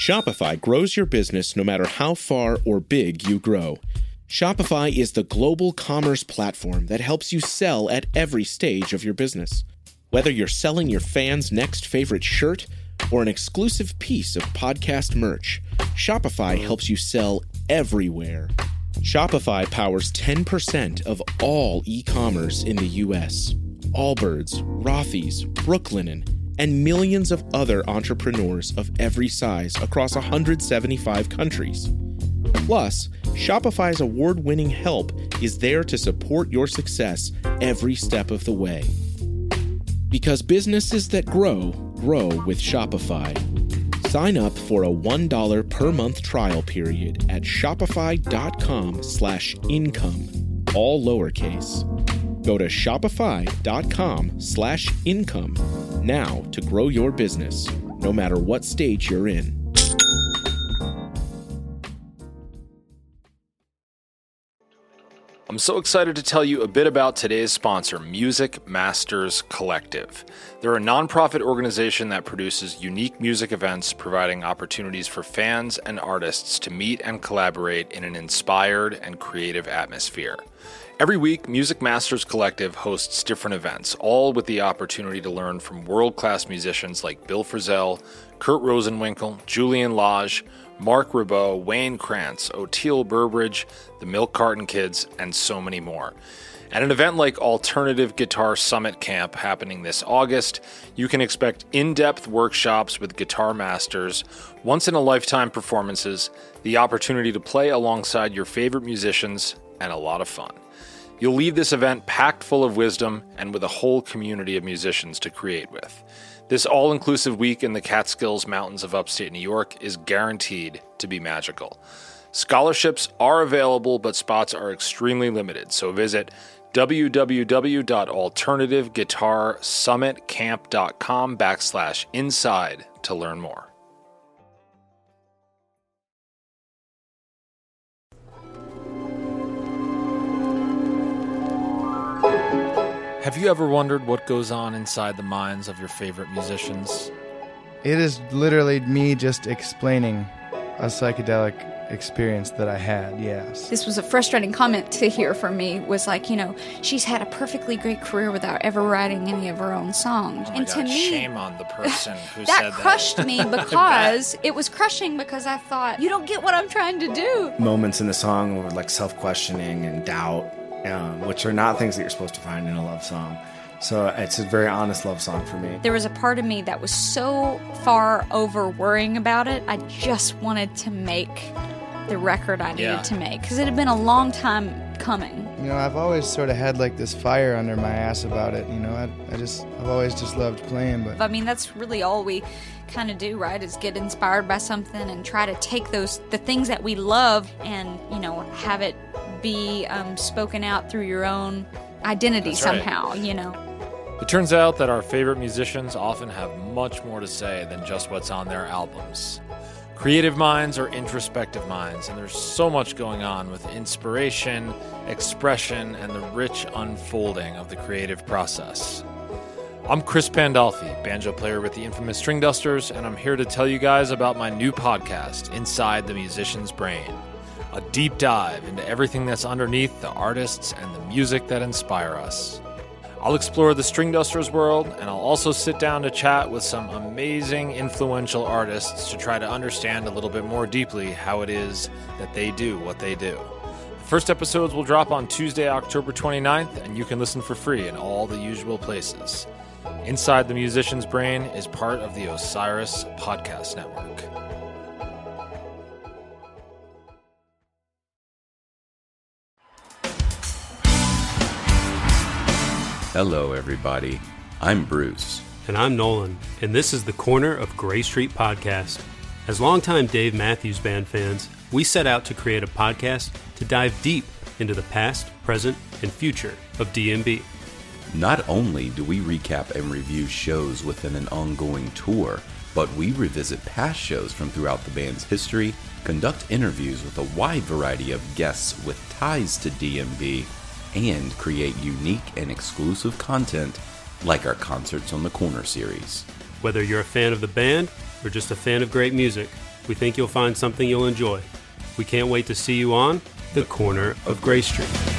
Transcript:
Shopify grows your business no matter how far or big you grow. Shopify is the global commerce platform that helps you sell at every stage of your business. Whether you're selling your fans' next favorite shirt or an exclusive piece of podcast merch, Shopify helps you sell everywhere. Shopify powers 10% of all e-commerce in the U.S. Allbirds, Rothy's, Brooklinen, and millions of other entrepreneurs of every size across 175 countries. Plus, Shopify's award-winning help is there to support your success every step of the way. Because businesses that grow, grow with Shopify. Sign up for a $1 per month trial period at shopify.com/income, all lowercase. Go to shopify.com/income now to grow your business, no matter what stage you're in. I'm so excited to tell you a bit about today's sponsor, Music Masters Collective. They're a nonprofit organization that produces unique music events, providing opportunities for fans and artists to meet and collaborate in an inspired and creative atmosphere. Every week, Music Masters Collective hosts different events, all with the opportunity to learn from world-class musicians like Bill Frisell, Kurt Rosenwinkel, Julian Lage, Mark Ribot, Wayne Krantz, Oteil Burbridge, the Milk Carton Kids, and so many more. At an event like Alternative Guitar Summit Camp happening this August, you can expect in-depth workshops with guitar masters, once-in-a-lifetime performances, the opportunity to play alongside your favorite musicians, and a lot of fun. You'll leave this event packed full of wisdom and with a whole community of musicians to create with. This all-inclusive week in the Catskills Mountains of upstate New York is guaranteed to be magical. Scholarships are available, but spots are extremely limited, so visit www.alternativeguitarsummitcamp.com/inside to learn more. Have you ever wondered what goes on inside the minds of your favorite musicians? It is literally me just explaining a psychedelic experience that I had, yes. This was a frustrating comment to hear from me, was like, she's had a perfectly great career without ever writing any of her own songs. Oh my God, to me, shame on the person who said that. That crushed me because it was crushing because I thought, you don't get what I'm trying to do. Moments in the song were like self-questioning and doubt, which are not things that you're supposed to find in a love song. So it's a very honest love song for me. There was a part of me that was so far over worrying about it, I just wanted to make the record I needed to make, because it had been a long time coming. I've always sort of had like this fire under my ass about it. I've always just loved playing. But I mean, that's really all we kind of do, right? Is get inspired by something and try to take the things that we love and have it be spoken out through your own identity somehow. It turns out that our favorite musicians often have much more to say than just what's on their albums. Creative minds are introspective minds, and there's so much going on with inspiration, expression, and the rich unfolding of the creative process. I'm Chris Pandolfi, banjo player with the infamous String Dusters, and I'm here to tell you guys about my new podcast, Inside the Musician's Brain. A deep dive into everything that's underneath the artists and the music that inspire us. I'll explore the String Dusters world, and I'll also sit down to chat with some amazing, influential artists to try to understand a little bit more deeply how it is that they do what they do. The first episodes will drop on Tuesday, October 29th, and you can listen for free in all the usual places. Inside the Musician's Brain is part of the Osiris Podcast Network. Hello, everybody. I'm Bruce. And I'm Nolan, and this is the Corner of Gray Street Podcast. As longtime Dave Matthews Band fans, we set out to create a podcast to dive deep into the past, present, and future of DMB. Not only do we recap and review shows within an ongoing tour, but we revisit past shows from throughout the band's history, conduct interviews with a wide variety of guests with ties to DMB, and create unique and exclusive content like our Concerts on the Corner series. Whether you're a fan of the band or just a fan of great music, We think you'll find something you'll enjoy. We can't wait to see you on The Corner of Gray Street.